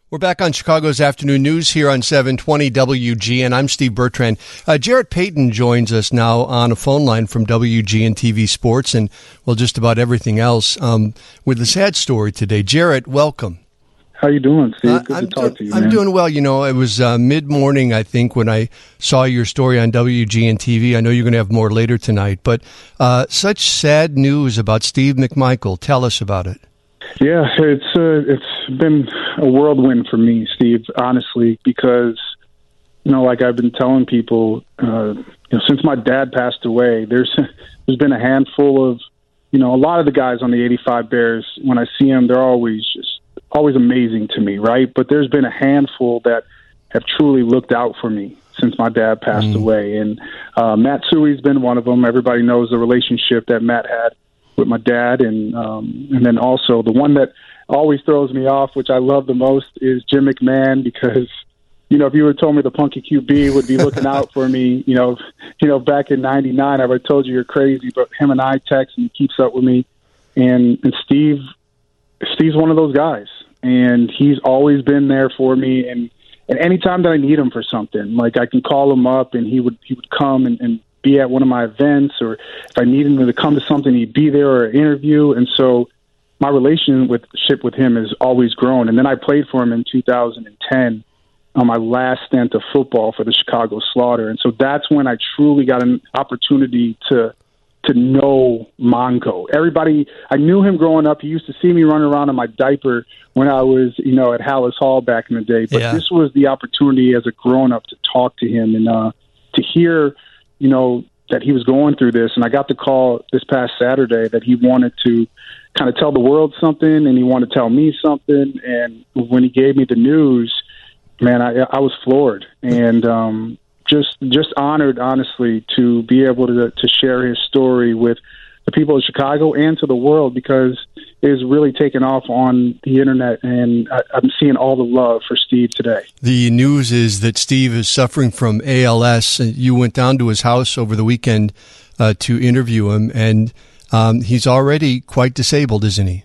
We're back on Chicago's Afternoon News here on 720 WGN. I'm Steve Bertrand. Jarrett Payton joins us now on a phone line from WGN TV Sports and, well, just about everything else with a sad story today. Jarrett, welcome. How you doing, Steve? Good to talk to you, man. I'm doing well. You know, it was mid-morning, I think, when I saw your story on WGN TV. I know you're going to have more later tonight, but such sad news about Steve McMichael. Tell us about it. Yeah, it's been a whirlwind for me, Steve, honestly, because, you know, like I've been telling people, since my dad passed away, there's been a handful of, you know, a lot of the guys on the 85 Bears, when I see them, they're always amazing to me, right? But there's been a handful that have truly looked out for me since my dad passed away. And Matt Suey's been one of them. Everybody knows the relationship that Matt had with my dad, and then also the one that always throws me off, which I love the most, is Jim McMahon, because, you know, if you would have told me the punky QB would be looking out for me, you know, back in '99, I would have told you you're crazy. But him and I text, and he keeps up with me, and Steve's one of those guys, and he's always been there for me, and anytime that I need him for something, like I can call him up, and he would come and be at one of my events, or if I needed him to come to something, he'd be there, or an interview. And so my relationship with him has always grown. And then I played for him in 2010 on my last stint of football for the Chicago Slaughter. And so that's when I truly got an opportunity to know Mongo. I knew him growing up. He used to see me running around in my diaper when I was, you know, at Hallis Hall back in the day. But This was the opportunity as a grown-up to talk to him and to hear, you know, that he was going through this. And I got the call this past Saturday that he wanted to kind of tell the world something, and he wanted to tell me something. And when he gave me the news, man, I was floored and just honored, honestly, to be able to share his story with the people of Chicago and to the world, because it has really taken off on the internet, and I'm seeing all the love for Steve today. The news is that Steve is suffering from ALS. You went down to his house over the weekend to interview him, and he's already quite disabled, isn't he?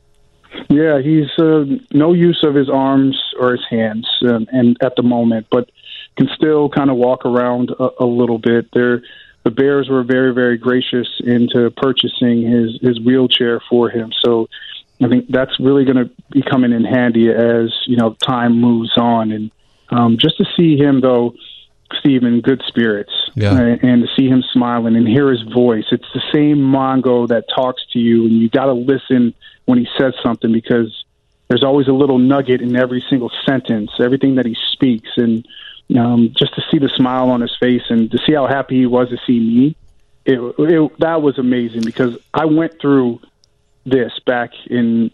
Yeah, he's no use of his arms or his hands, and at the moment, but can still kind of walk around a little bit. The Bears were very, very gracious into purchasing his wheelchair for him. So I think that's really going to be coming in handy as, you know, time moves on. And just to see him, though, Steve, in good spirits, and to see him smiling and hear his voice. It's the same Mongo that talks to you, and you got to listen when he says something, because there's always a little nugget in every single sentence, everything that he speaks. And just to see the smile on his face and to see how happy he was to see me, that was amazing, because I went through this back in,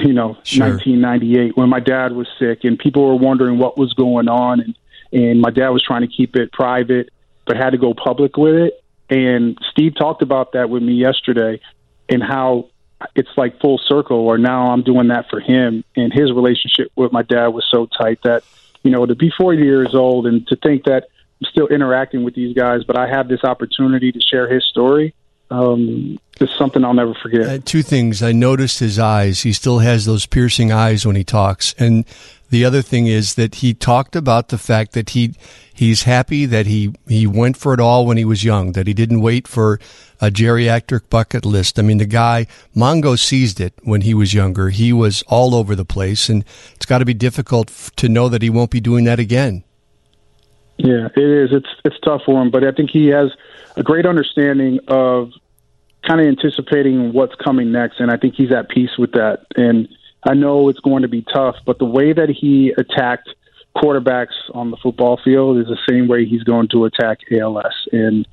1998 when my dad was sick and people were wondering what was going on. And my dad was trying to keep it private, but had to go public with it. And Steve talked about that with me yesterday, and how it's like full circle, or now I'm doing that for him. And his relationship with my dad was so tight that, you know, to be 40 years old and to think that I'm still interacting with these guys, but I have this opportunity to share his story, it's something I'll never forget. Two things. I noticed his eyes. He still has those piercing eyes when he talks. And the other thing is that he talked about the fact that he's happy that he went for it all when he was young, that he didn't wait for a geriatric bucket list. I mean, the guy, Mongo, seized it when he was younger. He was all over the place, and it's got to be difficult to know that he won't be doing that again. Yeah, it is. It's tough for him, but I think he has a great understanding of kind of anticipating what's coming next, and I think he's at peace with that. And I know it's going to be tough, but the way that he attacked quarterbacks on the football field is the same way he's going to attack ALS, and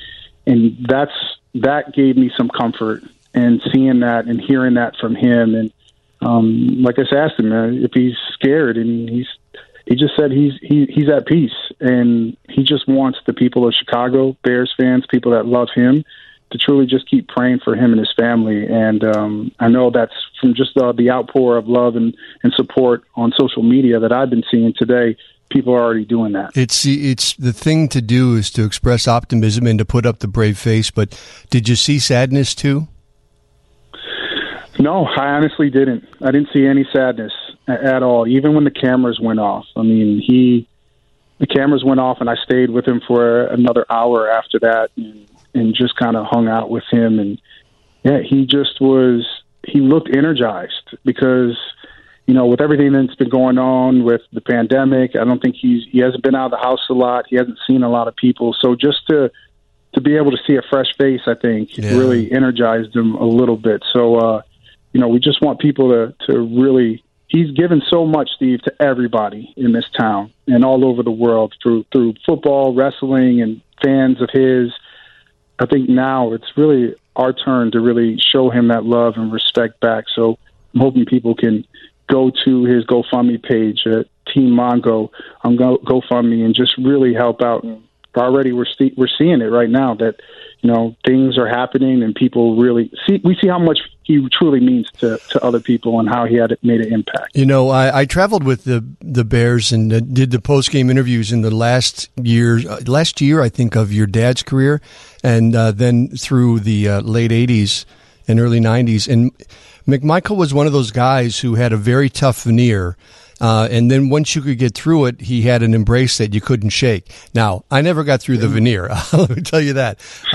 that gave me some comfort, and seeing that and hearing that from him. And like I asked him if he's scared, and he just said he's at peace, and he just wants the people of Chicago, Bears fans, people that love him, to truly just keep praying for him and his family. And I know that's from just the outpour of love and support on social media that I've been seeing today. People are already doing that. It's the thing to do is to express optimism and to put up the brave face. But did you see sadness too? No, I honestly didn't. I didn't see any sadness. at all, even when the cameras went off. I mean, the cameras went off, and I stayed with him for another hour after that and just kind of hung out with him. And, yeah, he looked energized because, you know, with everything that's been going on with the pandemic, I don't think he hasn't been out of the house a lot. He hasn't seen a lot of people. So just to be able to see a fresh face, I think, really energized him a little bit. So, you know, we just want people to really – he's given so much, Steve, to everybody in this town and all over the world through football, wrestling, and fans of his. I think now it's really our turn to really show him that love and respect back. So I'm hoping people can go to his GoFundMe page at Team Mongo on GoFundMe and just really help out. Already we're seeing it right now that, you know, things are happening and people really we see how much he truly means to other people and how he had made an impact. You know, I traveled with the Bears and did the post-game interviews in the last year, I think, of your dad's career, and then through the late 80s and early 90s. And McMichael was one of those guys who had a very tough veneer. And then once you could get through it, he had an embrace that you couldn't shake. Now, I never got through the veneer. Let me tell you that.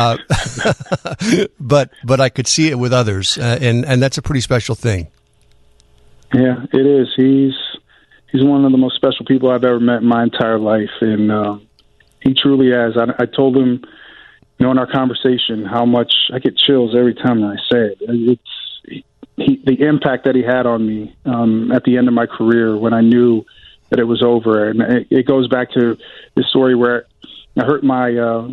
But I could see it with others, and that's a pretty special thing. Yeah, it is. He's one of the most special people I've ever met in my entire life, and he truly has. I told him, you know, in our conversation, how much I get chills every time I say it. It's the impact that he had on me at the end of my career when I knew that it was over, and it goes back to the story where I hurt my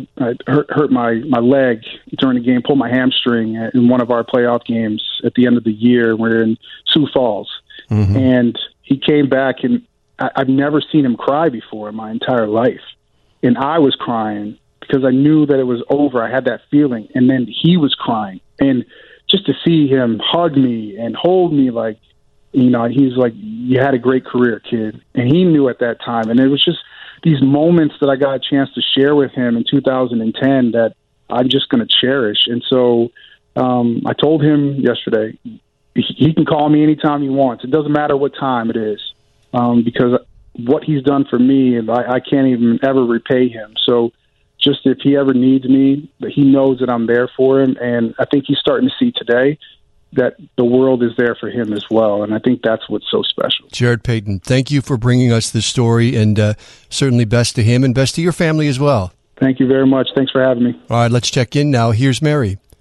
leg during the game, pulled my hamstring in one of our playoff games at the end of the year. We're in Sioux Falls, and he came back, and I've never seen him cry before in my entire life, and I was crying because I knew that it was over. I had that feeling, and then he was crying, and just to see him hug me and hold me like, you know, he's like, you had a great career, kid. And he knew at that time. And it was just these moments that I got a chance to share with him in 2010 that I'm just going to cherish. And so I told him yesterday, he can call me anytime he wants. It doesn't matter what time it is, because what he's done for me, I can't even ever repay him. So just if he ever needs me, he knows that I'm there for him. And I think he's starting to see today that the world is there for him as well. And I think that's what's so special. Jared Payton, thank you for bringing us this story, and certainly best to him and best to your family as well. Thank you very much. Thanks for having me. All right, let's check in now. Here's Mary.